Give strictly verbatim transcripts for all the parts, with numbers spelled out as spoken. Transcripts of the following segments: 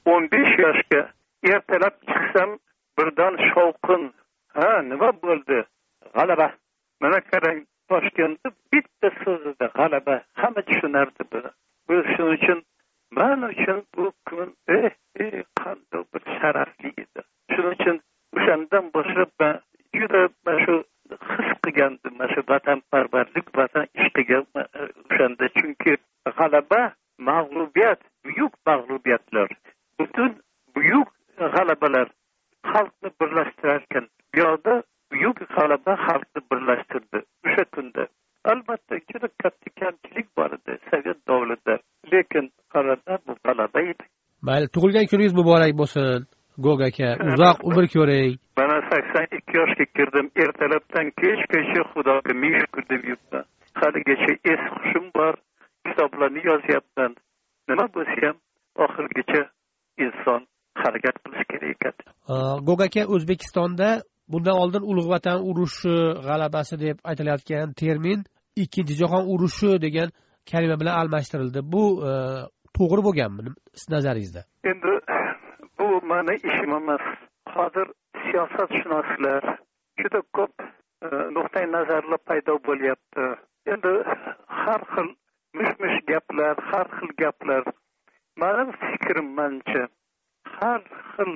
o'n besh yoshga ertalab chiqsam birdan shovqin. Ha, nima bo'ldi? G'alaba. Mana qarang, Toshkentda bitta so'zida g'alaba. Hamma tushunardi buni. Bu shuning uchun men uchun bu kun eh, eh, qanday bir sharafli edi. Shuning uchun o'shandan boshlab men juda shu his qilgandim, mana shu vatanparvarlik, vatan ishqiga o'shanda. Chunki g'alaba, mag'lubiyat, buyuk mag'lubiyatlar, butun buyuk g'alabalar xalqni birlashtirar ekan. Bu yerda buyuk g'alaba xalqni birlashtirdi o'sha kunda. Albatta juda katta kamchilik bor edi Sovet davrida, lekin g'alaba bu g'alaba edi. Mayli, tug'ilgan kuningiz muborak bo'lsin, Go'g aka. Uzoq umr ko'ring. Mana sakson ikki yoshga kirdim. Ertalabdan kechgacha Xudoga ming shukr deb yuribman. Haligacha es hushim bor, kitoblarni yozyapman. Nima bo'lsa ham oxirgacha inson harakat qilish kerak ekan. Go'g aka, O'zbekistonda bundan oldin Ulug' Vatan urushi g'alabasi deb aytilayotgan termin Ikkinchi jahon urushi degan kalima bilan almashtirildi. Bu e, to'g'ri bo'lganmi siz nazaringizda? Endi bu meni ishim emas. Hozir siyosatshunoslar juda ko'p e, nuqtai nazarlar paydo bo'lyapti. Endi har xil mish-mish gaplar, har xil gaplar. Mening fikrim mencha har xil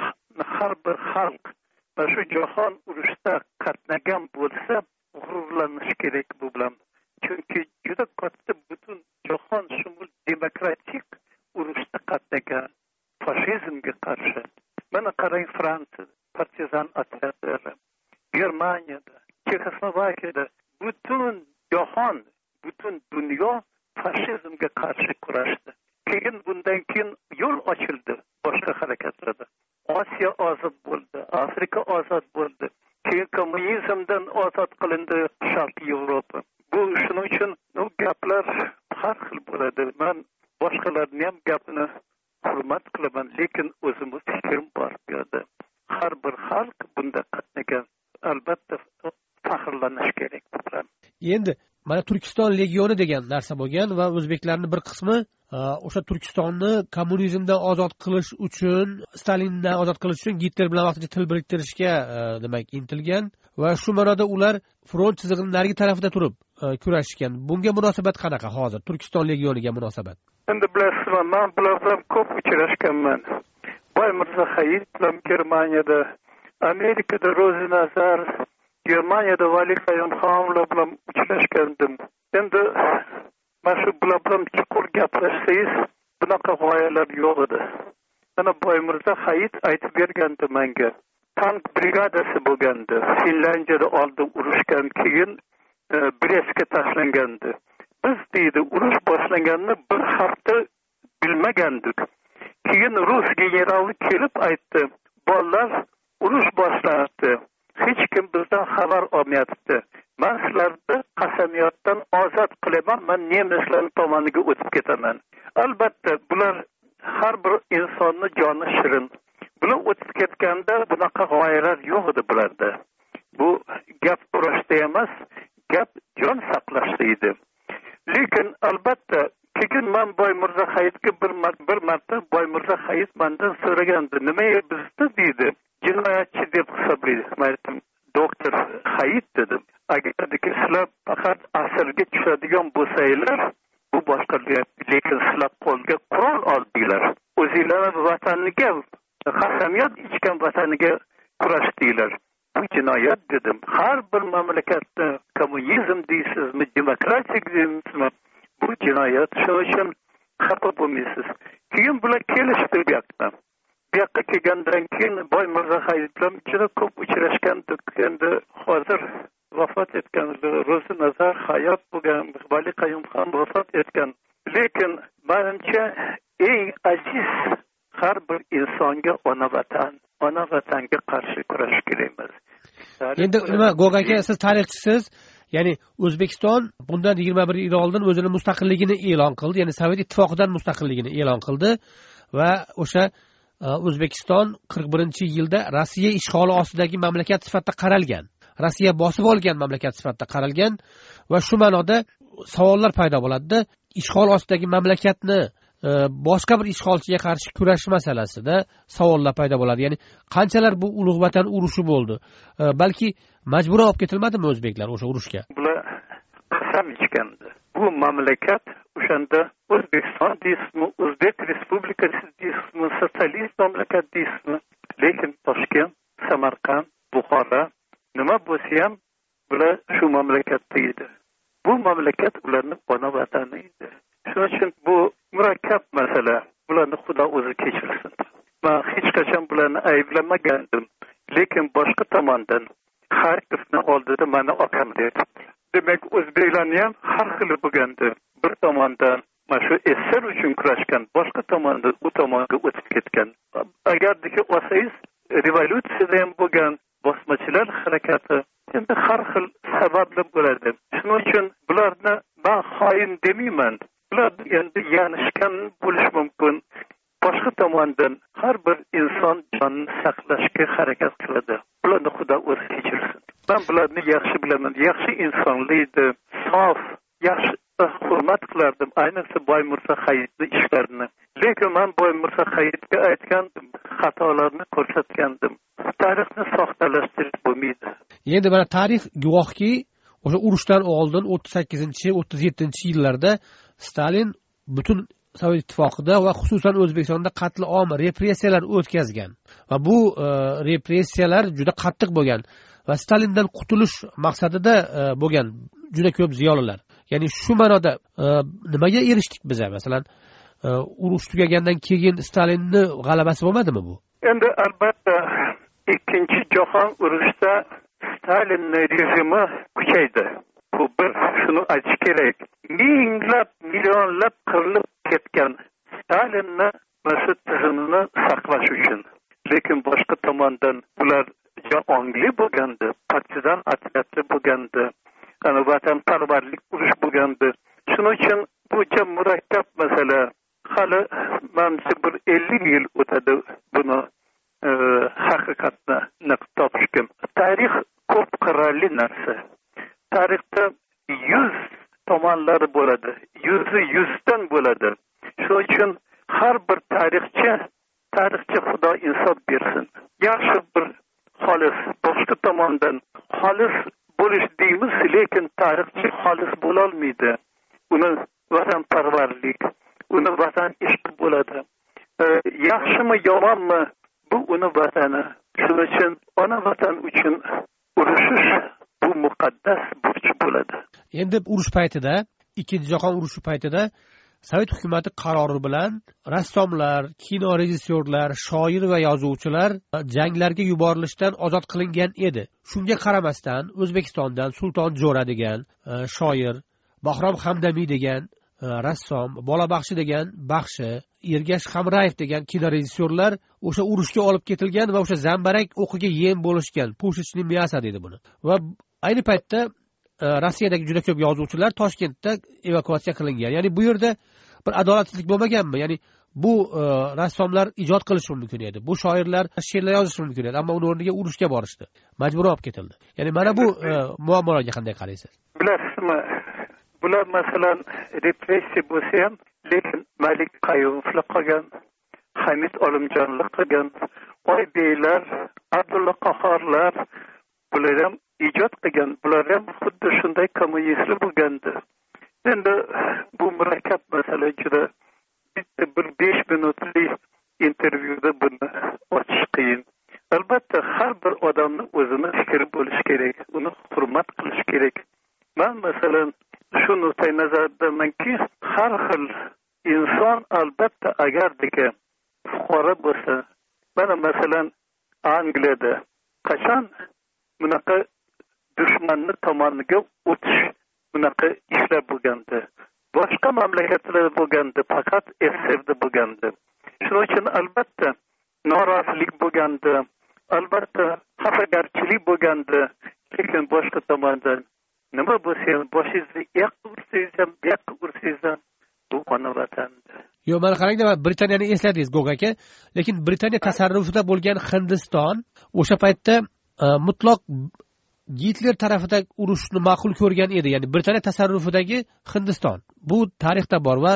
har bir xalq shu jahon urushida qatnagan bo'lsa g'ururlanish kerak bu bilan. Chunki juda katta butun jahon shumul demokratik urushda qatnagan fashizmga qarshi. Mana qarang, Fransiya partizan otryadlari, Germaniyada, Chexoslovakiyada butun jahon, butun dunyo fashizmga qarshi kurashdi. Keyin bundan keyin yo'l ochildi boshqa harakatlarda. Osiyo ozod bo'ldi, Afrika ozod bo'ldi. Keyin kommunizmdan ozod qilindi Sharqiy Yevropa. Bu shuning uchun bu gaplar har xil bo'ladi. Men boshqalarning ham gapini hurmat qilaman, lekin o'zimiz fikrim bor bu yerda. Har bir xalq bunda qatnagan, albatta faxrlanish kerak bilan. Endi mana Turkiston legioni degan narsa bo'lgan va o'zbeklarning bir qismi o'sha Turkistonni kommunizmdan ozod qilish uchun, Stalindan ozod qilish uchun Gitler bilan vaqtincha til biriktirishga demak intilgan va shu ma'noda ular front chizig'ining narigi tarafida turib kurashgan. Bunga munosabat qanaqa hozir? Turkiston legioniga munosabat? Endi bilasizmi, men bular bilan ko'p uchrashganman. Boy Mirzo Hayit bilan Germaniyada, Amerikada Rozi Nazar, Germaniyada Vali Qayumxonlar bilan uchrashgandim. Endi mana shu bilan bilan chuqur gaplashsangiz, bunaqa g'oyalar yo'q edi. Mana Boy Mirzo Hayit aytib bergandi menga. Tank brigadasi bo'lgandi. Finlandiyada oldin urushgan, keyin e, Brestga tashlangandi. Biz deydi urush boshlanganini bir hafta bilmagandik. Keyin rus generali kelib aytdi, "Bolalar, urush boshlandi. Hech kim bizdan xabar olmayapti. Men sizlarni qasamyoddan ozod qilaman, men nemislar tomoniga o'tib ketaman." Albatta, bular har bir insonning joni shirin. Bular o'tib ketganda bunaqa g'oyalar yo'q edi bularda. Bu gap urashda emas, gap jon saqlashda edi. Lekin albatta keyin men Boy Mirzo Hayitga bir marta bir marta Boy Mirzo Hayit mendan so'ragandi, "Nima bizni deydi, jinoyatchi deb hisoblaydi?" Men aytdim, "Doktor Hayit dedim, agar sizlar faqat asrga tushadigan bo'lsanglar, bu boshqa gap, lekin sizlar qo'lga qurol oldinglar. O'zinglarning vataniga, qasamyod ichgan vataniga kurashdinglar. Bu jinoyat" dedim. Har bir mamlakatda kommunizm deysizmi, demokratik deysizmi, bu jinoyat. Shuning uchun xafa bo'lmaysiz. Keyin bular kelishdi bu yoqqa. Bu yoqqa kelgandan keyin Boy Mirzo Hayit bilan juda ko'p uchrashgandik. Endi hozir vafot etgan Ro'zi Nazar hayot bo'lgan, Vali Qayumxon vafot etgan. Lekin menimcha eng aziz har bir insonga ona vatan, ona vatanga qarshi kurash kerakmiz. Endi nima, Go'g aka, siz tarixchisiz, ya'ni O'zbekiston bundan yigirma bir yil oldin o'zining mustaqilligini e'lon qildi, ya'ni Sovet ittifoqidan mustaqilligini e'lon qildi va o'sha O'zbekiston qirq birinchi yilda Rossiya ishg'oli ostidagi mamlakat sifatida qaralgan. Rossiya bosib olgan mamlakat sifatida qaralgan va shu ma'noda savollar paydo bo'ladi. Ishg'ol ostidagi mamlakatni boshqa bir ishg'olchiga qarshi kurash masalasida savollar paydo bo'ladi. Ya'ni qanchalar bu ulug' vatan urushi bo'ldi? Balki majburan olib ketilmadimi o'zbeklar o'sha urushga? Bular qasam ichgandi. Bu mamlakat o'shanda O'zbekiston deysizmi, O'zbek Respublikasi deysizmi, sotsialist mamlakat deysizmi, lekin Toshkent, Samarqand, Buxoro nima bo'lsa ham bular shu mamlakatda edi. Bu mamlakat ularning ona vatani edi. Shuning uchun bu murakkab masala. Bularni Xudo o'zi kechirsin. Men hech qachon bularni ayblamagandim, lekin boshqa tomondan Xarkovni oldida meni akam dedi. Demak, o'zbeklarni ham har xil bo'lgandi. Bir tomondan mana shu esar uchun kurashgan, boshqa tomondan u tomonga o'tib ketgan. Agardiki olsangiz, revolyutsiyada ham bo'lgan, bosmachilar harakati, endi har xil sabablar bo'ladi. Shuning uchun bularni men xoin demayman. Bular endi yanishgan bo'lish mumkin. Boshqa tomondan har bir inson jonini saqlashga harakat qiladi. Bularni Xudo o'zi kechirsin. Men bularni yaxshi bilaman. Yaxshi insonlikdi, sof, yaxshi hurmat qilardim. Ayniqsa Boymirzo Hayitning ishlarini. Lekin men Boymirzo Hayitga aytgandim, xatolarni ko'rsatgandim. Tarixni soxtalashtirish bo'lmaydi. Endi mana tarix guvohki, o'sha urushdan oldin o'ttiz sakkizinchi o'ttiz yettinchi yillarda Stalin butun Sovet ittifoqida va xususan O'zbekistonda qatl om repressiyalar o'tkazgan va bu e, repressiyalar juda qattiq bo'lgan va Stalindan qutulish maqsadida e, bo'lgan juda ko'p ziyolilar. Ya'ni shu ma'noda e, nimaga erishdik biz? Masalan, e, urush tugagandan keyin Stalinni g'alabasi bo'lmadimi bu? Endi albatta ikkinchi jahon urushida Stalin rejimi kuchaydi. Bu bir shuni aytish kerak. Minglab, millionlab qirilib ketgan Stalinni mas'ul tizimini saqlash uchun. Lekin boshqa tomondan ular ongli bo'lgandi, partidan atletli bo'lgandi, ana vatanparvarlik urush bo'lgandi. Shuning uchun bu juda murakkab masala. Hali menimcha bir ellik yil o'tadi buni e, haqiqatni topishga. Tarix ko'p qirrali narsa. Tarixda yuz tomonlari bo'ladi. Yuzi yuzdan bo'ladi. Shuning uchun har bir tarixchi, tarixchi Xudo insof bersin. Yaxshi bir xolis, boshqa tomondan xolis bo'lish deymiz, lekin tarixchi xolis bo'la olmaydi. Uni vatanparvarlik, uni vatan ishqi bo'ladi. E, yaxshimi, yomonmi, bu uni vatani. Shuning uchun ona vatan uchun urushish bu muqaddas burch bo'ladi. Endi urush paytida, ikkinchi jahon urushi paytida Sovet hukumati qarori bilan rassomlar, kino rejissyorlar, shoir va yozuvchilar janglarga yuborilishdan ozod qilingan edi. Shunga qaramasdan O'zbekistondan Sulton Jo'ra degan shoir, Bahrom Hamdamiy degan rassom, Bolabaxshi degan baxshi, Ergash Hamrayev degan kino rejissyorlar o'sha urushga olib ketilgan va o'sha zambarak o'qiga yem bo'lishgan. Pushechning miyasi dedi buni. Va ayni paytda Rossiyadagi juda ko'p yozuvchilar Toshkentda evakuatsiya qilingan. Ya'ni bu yerda bir adolatsizlik bo'lmaganmi? Ya'ni bu e, rassomlar ijod qilishi mumkin edi. Bu shoirlar she'rlar yozishi mumkin edi, ammo uning o'rniga urushga borishdi. Majbur olib ketildi. Ya'ni mana bu e, muammolarga qanday qaraysiz? Bilasizmi? Bular masalan repressiya bo'lsa ham, lekin Malik Qayumovlar qolgan, Hamid Olimjonlar qolgan, Oybeylar, Abdulla Qahhorlar, bular ham ijod qilgan. Bular ham xuddi shunday kommunistlar bo'lgandi. Endi bu murakkab masala juda bitta bir besh minutlik intervyuda buni ochish qiyin. Albatta har bir odamning o'zini fikri bo'lishi kerak, uni hurmat qilish kerak. Men masalan shu nuqtai nazardamanki, har xil inson albatta agardiki fuqaro bo'lsa, mana masalan Angliyada qachon bunaqa dushmanni tomoniga o'tish bunaqa ishlar bo'lgandi. Boshqa mamlakatlarda bo'lgandi, faqat S S R'da bo'lgandi. Shuning uchun albatta norozilik bo'lgandi, albatta xafagarchilik bo'lgandi, lekin boshqa tomondan nima bo'lsa ham boshingizni yoqqa ursangiz ham, bu yoqqa ursangiz ham bu ona vatan. Yo'q, mana qarangda, Britaniyani esladingiz Gog aka, lekin Britaniya tasarrufida bo'lgan Hindiston o'sha paytda mutlaq Gitler tarafida urushni ma'qul ko'rgan edi. Ya'ni Britaniya tasarrufidagi Hindiston. Bu tarixda bor va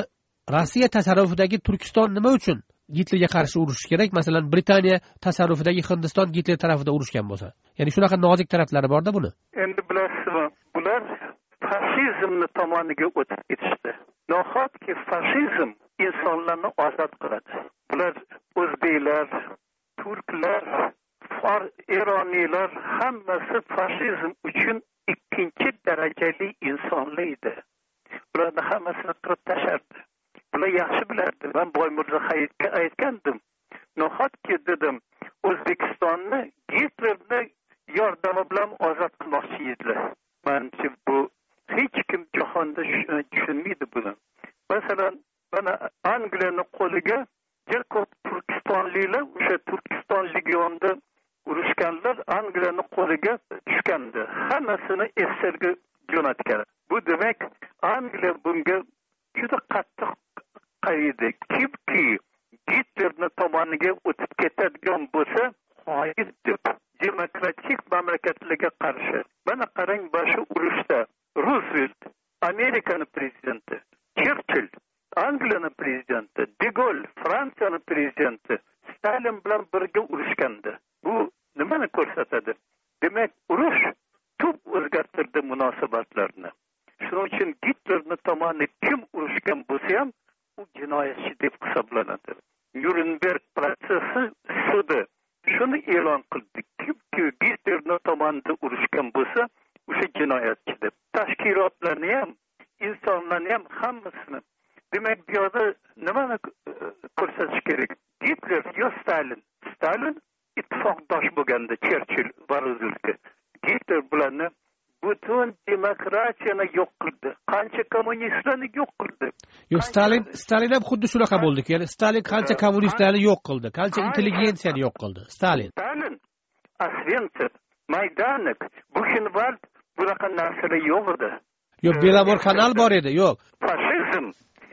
Rossiya tasarrufidagi Turkiston nima uchun Gitlerga qarshi urushish kerak? Masalan, Britaniya tasarrufidagi Hindiston Gitler tarafida urushgan bo'lsa. Ya'ni shunaqa nozik taraflari bor-da buni. Endi bilasizmi, bular fashizmni tomoniga o'tib ketishdi. Nahotki fashizm insonlarni ozod qiladi. Bular o'zbeklar, turklar, far eroniylar hammasi fashizm uchun ikkinchi darajali insonlar edi. Bularni hammasini qirib tashardi. Bular yaxshi bilardi. Men Boymirzo Hayitga aytgandim. Nahotki dedim, O'zbekistonni Gitlerni yordami bilan ozod qilmoqchi edilar. Menimcha bu hech kim jahonda tushunmaydi buni. Masalan, mana Angliyaning qo'liga juda ko'p Turkistonliklar, o'sha Turkiston legionida urushganlar Angliyaning qo'liga tushgandi. Hammasini esirga jo'natgan. Bu demak, Angliya bunga juda qattiq qaraydi. Kimki Gitlerni tomoniga o'tib ketadigan bo'lsa, xoin deb demokratik mamlakatlarga qarshi. Mana qarang, boshi urushda Roosevelt, Amerikaning prezidenti, Churchill, Angliyaning prezidenti, De Gaulle, Fransiyaning prezidenti Stalin bilan birga urushgandi. Bu nimani ko'rsatadi? Demak, urush tub o'zgartirdi munosabatlarni. Shuning uchun Gitlerni tomoniga kim urushgan bo'lsa ham u jinoyatchi deb hisoblanadi. Nuremberg protsessi sudi shuni e'lon qildi. Kimki Gitlerni tomoniga urushgan bo'lsa, o'sha jinoyatchi deb. Tashkilotlarni ham, insonlarni ham hammasini. Demak, bu yerda nimani ko'rsatish kerak? Gitler yo Stalin. Stalin ittifoqdosh bo'lganda Churchill va Rooseveltga. Gitler bularni butun demokratiyani yo'q qildi. Qancha kommunistlarni yo'q qildi. Yo, Stalin, Stalin ham xuddi shunaqa bo'ldi. Ya'ni Stalin qancha kommunistlarni yo'q qildi, qancha intelligensiyani yo'q qildi. Stalin. Stalin, Osvenitsin, Maydanek, Buchenwald bunaqa narsalar yo'q edi. Yo'q, Belamor kanal bor edi, yo'q. Fashizm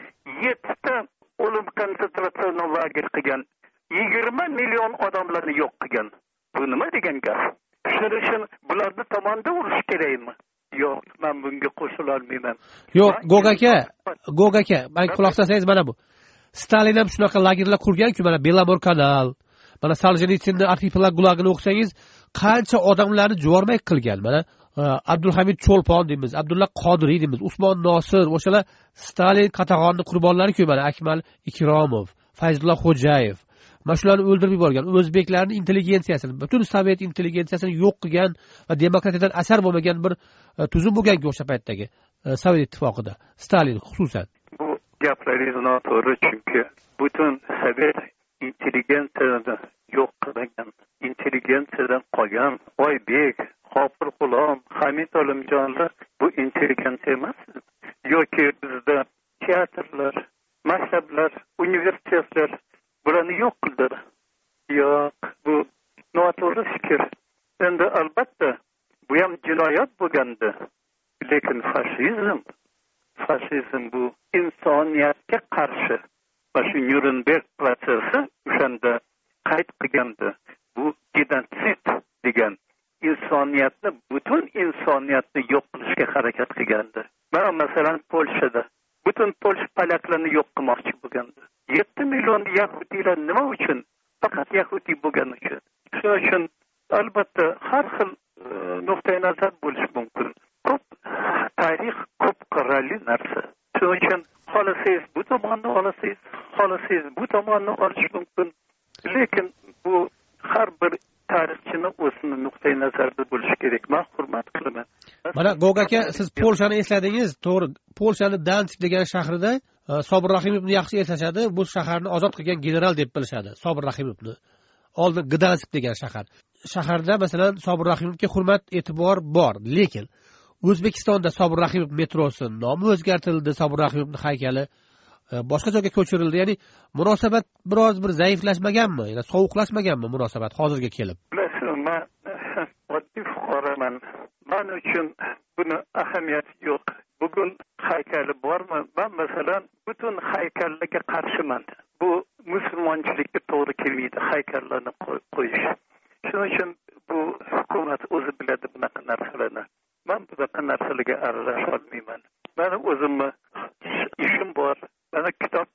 yettita o'lim konsentratsiya lager qilgan, yigirma million odamlarni yo'q qilgan. Bu nima degan gap? Shuning uchun bularni tomonda urush kerakmi? Yo'q, men bunga qo'shila olmayman. Yo'q, Gogaka, Gogaka, men quloq solsangiz mana bu. Stalin ham shunaqa lagerlar qurgan-ku, mana Belamor kanal, mana Soljenitsinning arxipelag gulagini o'qisangiz, qancha odamlarni juvormay qilgan. Mana Abdulhamid Cho'lpon deymiz, Abdulla Qodiriy deymiz, Usmon Nosir, o'shalar Stalin qatag'onni qurbonlari-ku, mana Akmal Ikromov, Fayzullo Xo'jayev. Mana shularni o'ldirib yuborgan. O'zbeklarning intelligensiyasini, butun sovet intelligensiyasini yo'q qilgan va demokratiyadan asar bo'lmagan bir tuzum bo'lgan-ku o'sha paytdagi Sovet ittifoqida. Stalin xususan. Bu gaplaringiz noto'g'ri, chunki butun sovet intelligensiyasini yo'q qilgan, intelligensiyadan qolgan Oybek, Hofir G'ulom, Hamid Olimjonlar bu intelligensiya emas. Yoki bizda teatrlar, maktablar, universitetlar bularni yo'q qildi. Yo'q, bu noto'g'ri fikr. Endi albatta bu ham jinoyat bo'lgandi. Lekin fashizm, fashizm bu insoniyatga qarshi. Va shu Nuremberg protsessi o'shanda qayd qilgandi. Bu genotsid degan insoniyatni, butun insoniyatni yo'q qilishga harakat qilgandi. Mana masalan Polshada butun Polsha polaklarni yo'q qilmoqchi bo'lgandi. yetti million yahudiylar nima uchun? Faqat yahudiy bo'lgani uchun. Shuning uchun albatta har xil nuqtai nazar bo'lishi mumkin. Ko'p tarix, ko'p qirrali narsa. Shuning uchun xohlasangiz bu tomonni olasangiz, xohlasangiz bu tomonni olish mumkin. Lekin bu har bir tarixchini o'zini nuqtai nazarida bo'lishi kerak. Men hurmat qilaman. Mana Gogaka, siz Polshani esladingiz, to'g'ri. Polshaning Dansk degan shahrida Sobir Rahimovni yaxshi eslashadi. Bu shaharni ozod qilgan general deb bilishadi, Sobir Rahimovni. Oldin Gdansk degan shahar. Shaharda masalan Sobir Rahimovga hurmat, e'tibor bor, lekin O'zbekistonda Sobir Rahimov metrosi nomi o'zgartirildi, Sobir Rahimovning haykali boshqa joyga ko'chirildi. Ya'ni munosabat biroz bir zaiflashmaganmi? Ya'ni sovuqlashmaganmi munosabat hozirga kelib? Bilasizmi, oddiy fuqaroman. Men uchun buni ahamiyati yo'q. Bugun haykali bormi? Men masalan butun haykallarga qarshiman. Bu musulmonchilikka to'g'ri kelmaydi haykallarni qo'yish. Shuning uchun bu hukumat o'zi biladi bunaqa narsalarni. Men bunaqa narsalarga aralasha olmayman. Meni o'zimni ishim bor. Mana kitob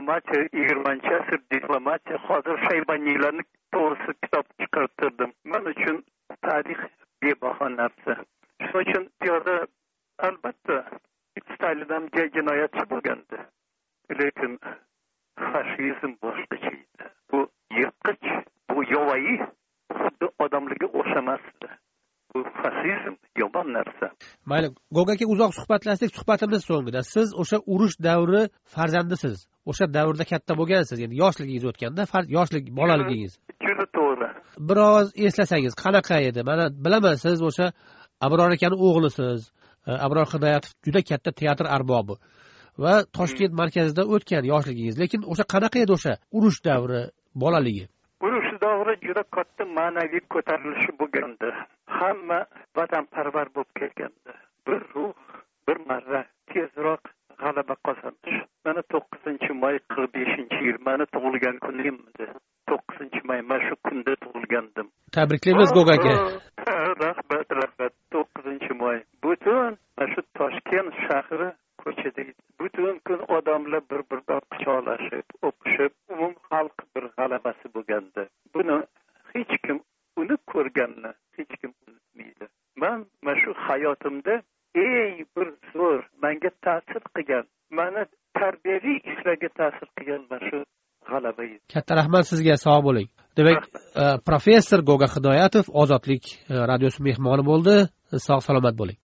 diplomatiya, yigirmanchi asr diplomatiya, hozir Shaybaniylarni to'g'risi kitob chiqartirdim. Men uchun tarix bebaho narsa. Shuning uchun bu yerda albatta Stalin ham jinoyatchi bo'lgandi. Lekin fashizm boshqacha edi. Bu yirtqich, bu yovvoyi, xuddi odamlarga o'xshamasdi. Bu fasizm yomon narsa. Mayli, Gogaka uzoq suhbatlashdik, suhbatimiz so'ngida siz o'sha urush davri farzandisiz. O'sha davrda katta bo'lgansiz, endi yoshligingiz o'tganda, yoshlik, bolaligingiz. Juda to'g'ri. Biroz eslasangiz, qanaqa edi? Mana bilaman, siz o'sha Abror akani o'g'lisiz. Abror Hidoyatov juda katta teatr arbobi va Toshkent markazida o'tgan yoshligingiz. Lekin o'sha qanaqa edi o'sha urush davri, bolaligi? Urush davri juda katta ma'naviy ko'tarilishi bo'lgandi. Hamma vatanparvar bo'lib kelgandi. Bir ruh, bir marra tezroq g'alaba qozonish. Mana to'qqizinchi may qirq beshinchi yil meni tug'ilgan kunim edi. to'qqizinchi may mana shu kunda tug'ilgandim. Tabriklaymiz Gogaka. Rahmat, rahmat. to'qqizinchi may. Butun shu Toshkent shahri ko'chada edi. Butun kun odamlar bir-biridan quchoqlashib, o'qishib, umum xalq bir g'alabasi bo'lgandi. Buni hech kim uni ko'rganni hech kim unutmaydi. Men mana shu hayotimda eng bir zo'r menga ta'sir qilgan, meni tarbiyaviy ishlarga ta'sir qilgan mana shu g'alaba edi. Katta rahmat sizga, sog' bo'ling. Demak, professor Goga Hidoyatov Ozodlik radiosi mehmoni bo'ldi. Sog' salomat bo'ling.